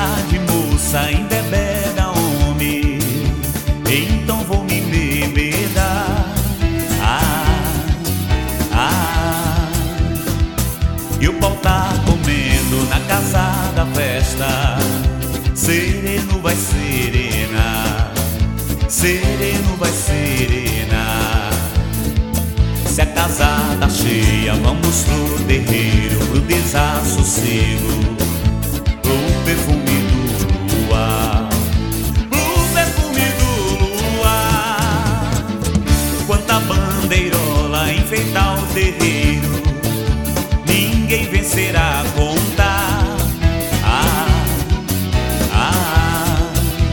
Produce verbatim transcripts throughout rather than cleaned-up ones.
verdade, moça, ainda é bela, homem. Então vou me embebedar. Ah, ah. E o pau tá comendo na casa da festa. Sereno vai serena, sereno vai serena. Se a casa tá cheia, vamos pro terreiro, pro desassossego, pro perfume do luar, pro perfume do luar. Quanta bandeirola enfeitar o terreiro, ninguém vencerá contar. Ah, ah.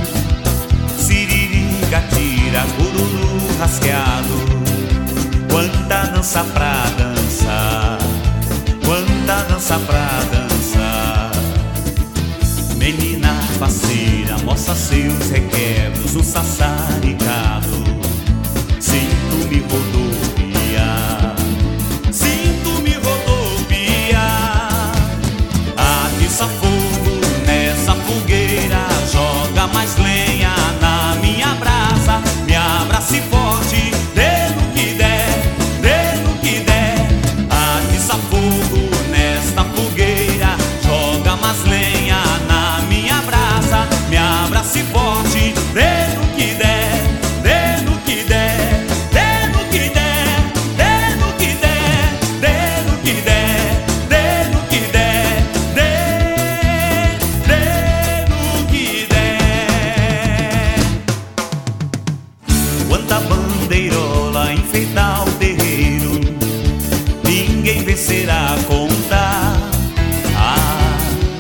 Siririca tira, cururu rasqueado. Quanta dança pra dançar, quanta dança pra dançar. Menina faceira, mostra seus requebros, um sassaricado. Sinto-me rodopiar, sinto-me rodopiar. Atiça fogo nessa fogueira, joga mais lenha na minha brasa. Me abrace forte, dê no que der, dê no que der. Atiça fogo nesta fogueira, joga mais lenha na minha brasa. Me abrace forte, dê no que der, dê no que der, dê no que der, dê no que der, dê no que der, dê no que der, dê, dê no que der. Quanta bandeirola enfeitar o terreiro, ninguém vencerá contar. Ah,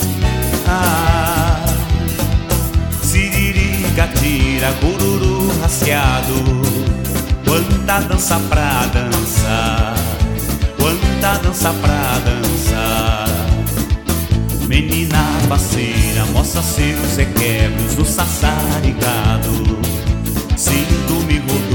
ah. Siririca tira, cururu rasqueado. Quanta dança pra dançar, quanta dança pra dançar. Menina parceira, mostra seus requebros no sassaricado. Sinto-me